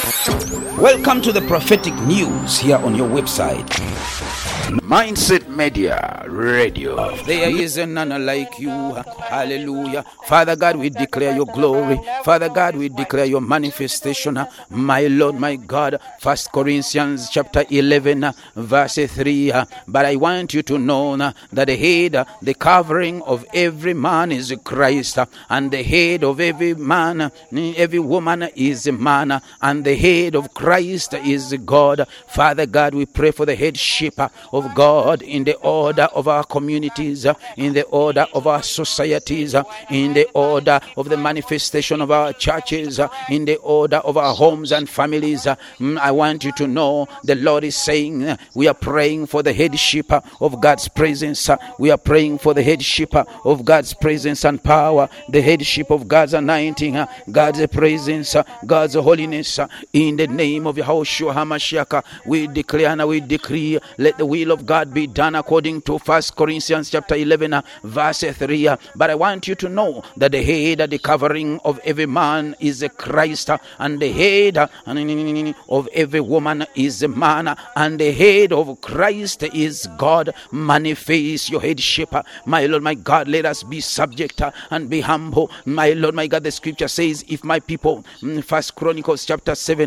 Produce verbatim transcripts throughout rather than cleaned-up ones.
Welcome to the prophetic news here on your website. Mindset Media Radio. There is none like you. Hallelujah. Father God, we declare your glory. Father God, we declare your manifestation. My Lord, my God. First Corinthians chapter eleven, verse three. But I want you to know that the head, the covering of every man is Christ, and the head of every man, every woman is a man, and the head of Christ is God. Father God, we pray for the headship of God in the order of our communities, in the order of our societies, in the order of the manifestation of our churches, in the order of our homes and families. I want you to know the Lord is saying we are praying for the headship of God's presence. We are praying for the headship of God's presence and power, the headship of God's anointing, God's presence, God's holiness. In the name of Yahushua HaMashiach, we declare and we decree, let the will of God be done according to First Corinthians chapter eleven, verse three. But I want you to know that the head, the covering of every man is Christ, and the head of every woman is a man, and the head of Christ is God. Manifest your headship, my Lord, my God. Let us be subject and be humble, my Lord, my God. The scripture says, if my people, First Chronicles chapter seven,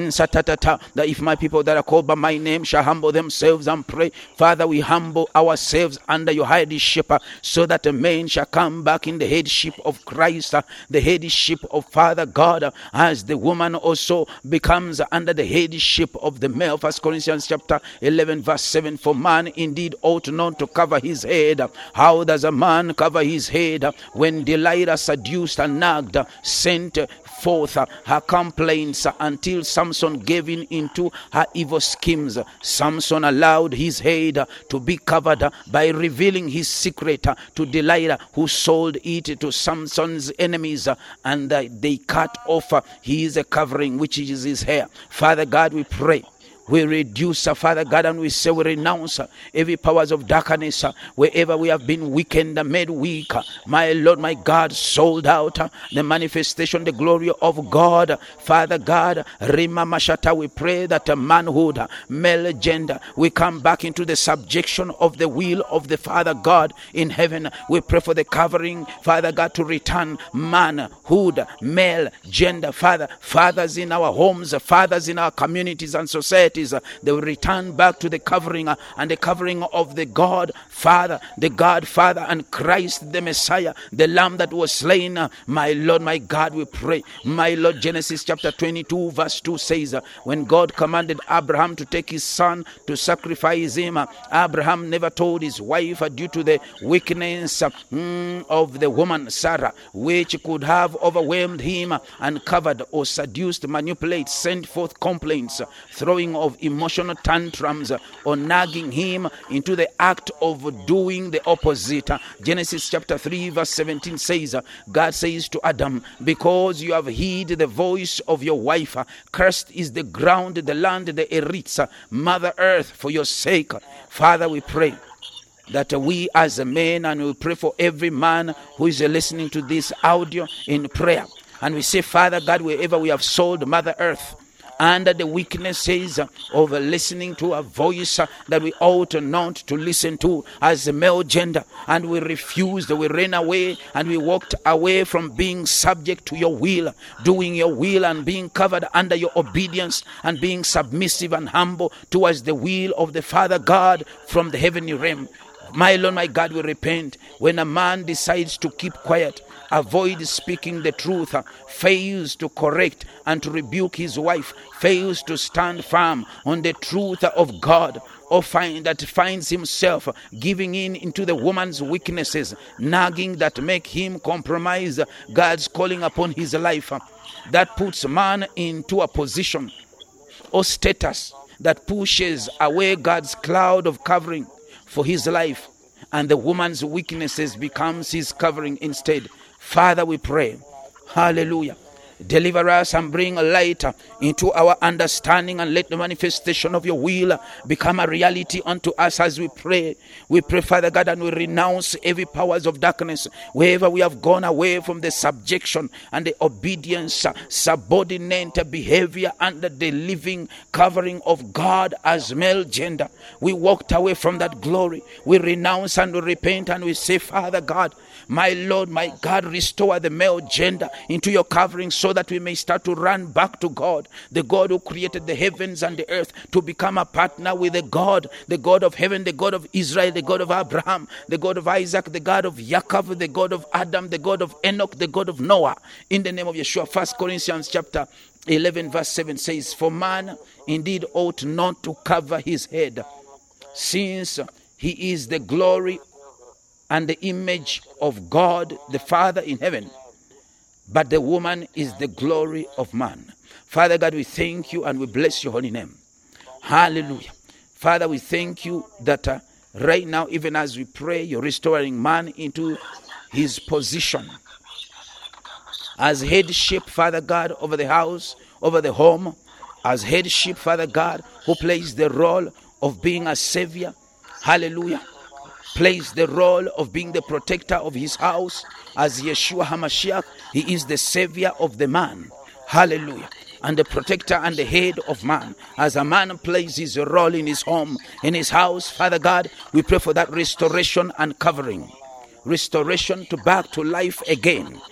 that if my people that are called by my name shall humble themselves and pray. Father, we humble ourselves under your headship, so that a man shall come back in the headship of Christ, the headship of Father God, as the woman also becomes under the headship of the male. First Corinthians chapter eleven, verse seven. For man indeed ought not to cover his head. How does a man cover his head? When Delilah seduced and nagged, sent forth her complaints until Samson gave in into her evil schemes. Samson allowed his head to be covered by revealing his secret to Delilah, who sold it to Samson's enemies, and they cut off his covering, which is his hair. Father God, we pray. We reduce, uh, Father God, and we say we renounce uh, every powers of darkness, uh, wherever we have been weakened, uh, made weak. Uh, my Lord, my God, sold out uh, the manifestation, the glory of God. Father God, Rima Mashata, we pray that uh, manhood, uh, male gender, we come back into the subjection of the will of the Father God in heaven. We pray for the covering, Father God, to return manhood, male gender, Father, fathers in our homes, fathers in our communities and societies. They will return back to the covering uh, and the covering of the God Father, the God Father, and Christ the Messiah, the Lamb that was slain. Uh, my Lord, my God, we pray. My Lord, Genesis chapter twenty-two, verse two says, uh, when God commanded Abraham to take his son to sacrifice him, uh, Abraham never told his wife uh, due to the weakness uh, mm, of the woman Sarah, which could have overwhelmed him uh, and covered or seduced, manipulate, sent forth complaints, uh, throwing of emotional tantrums, uh, or nagging him into the act of doing the opposite. Uh, Genesis chapter three, verse seventeen says, uh, God says to Adam, because you have heed the voice of your wife, uh, cursed is the ground, the land, the Eritz, uh, Mother Earth, for your sake. Father, we pray that we as a man, and we pray for every man who is listening to this audio in prayer, and we say, Father God, wherever we have sold Mother Earth under the weaknesses of listening to a voice that we ought not to listen to as a male gender, and we refused, we ran away, and we walked away from being subject to your will, doing your will, and being covered under your obedience, and being submissive and humble towards the will of the Father God from the heavenly realm. My Lord, my God, we repent when a man decides to keep quiet, avoid speaking the truth, fails to correct and to rebuke his wife, fails to stand firm on the truth of God, or find that finds himself giving in into the woman's weaknesses, nagging that make him compromise God's calling upon his life. That puts man into a position or status that pushes away God's cloud of covering for his life, and the woman's weaknesses becomes his covering instead. Father, we pray, hallelujah, Deliver us and bring light into our understanding, and let the manifestation of your will become a reality unto us as we pray. We pray, Father God, and we renounce every powers of darkness wherever we have gone away from the subjection and the obedience, subordinate behavior under the living covering of God as male gender. We walked away from that glory. We renounce and we repent and we say, Father God, my Lord, my God, restore the male gender into your covering so that we may start to run back to God, the God who created the heavens and the earth, to become a partner with the God, the God of heaven, the God of Israel, the God of Abraham, the God of Isaac, the God of Jacob, the God of Adam, the God of Enoch, the God of Noah. In the name of Yeshua. First Corinthians chapter eleven verse seven says, for man indeed ought not to cover his head, since he is the glory and the image of God the Father in heaven, but the woman is the glory of man. Father God, we thank you and we bless your holy name. Hallelujah. Father, we thank you that uh, right now, even as we pray, you're restoring man into his position as headship, Father God, over the house, over the home, as headship, Father God, who plays the role of being a savior. Hallelujah. Plays the role of being the protector of his house. As Yeshua HaMashiach, he is the savior of the man. Hallelujah. And the protector and the head of man. As a man plays his role in his home, in his house, Father God, we pray for that restoration and covering. Restoration to back to life again.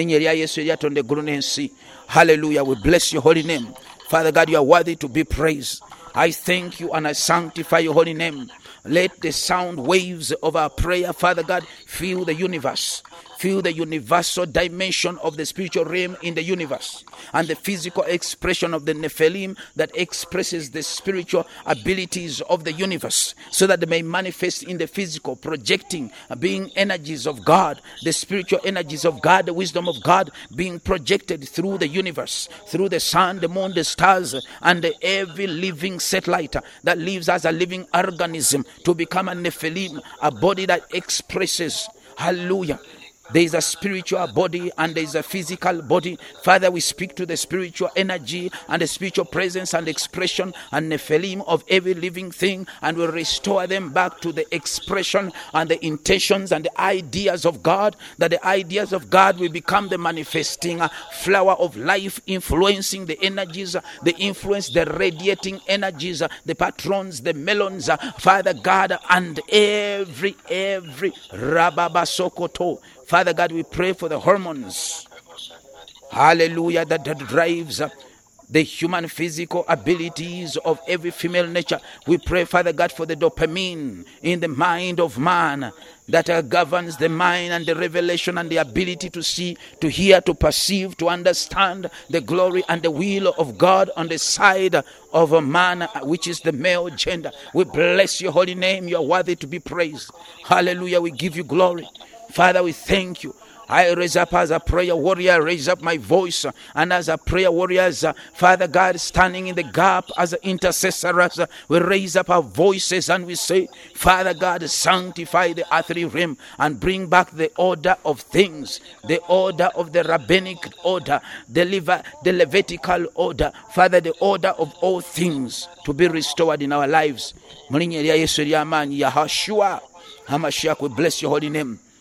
Hallelujah. We bless your holy name. Father God, you are worthy to be praised. I thank you and I sanctify your holy name. Let the sound waves of our prayer, Father God, fill the universe. Fill the universal dimension of the spiritual realm in the universe, and the physical expression of the Nephilim that expresses the spiritual abilities of the universe, so that they may manifest in the physical, projecting, being energies of God, the spiritual energies of God, the wisdom of God being projected through the universe, through the sun, the moon, the stars, and the every living satellite that lives as a living organism to become a Nephilim, a body that expresses, hallelujah. There is a spiritual body and there is a physical body. Father, we speak to the spiritual energy and the spiritual presence and expression and Nephilim of every living thing, and we restore them back to the expression and the intentions and the ideas of God, that the ideas of God will become the manifesting flower of life, influencing the energies, the influence, the radiating energies, the patrons, the melons, Father God, and every, every Rababa Sokoto. Father God, we pray for the hormones, hallelujah, that, that drives the human physical abilities of every female nature. We pray, Father God, for the dopamine in the mind of man that uh, governs the mind and the revelation and the ability to see, to hear, to perceive, to understand the glory and the will of God on the side of a man, which is the male gender. We bless your holy name. You are worthy to be praised. Hallelujah. We give you glory. Father, we thank you. I raise up as a prayer warrior, raise up my voice, and as a prayer warriors, uh, Father God, standing in the gap as intercessors, uh, we raise up our voices and we say, Father God, sanctify the earthly realm and bring back the order of things, the order of the rabbinic order, the, Leva- the Levitical order, Father, the order of all things to be restored in our lives. Yahshua HaMashiach, we bless your holy name.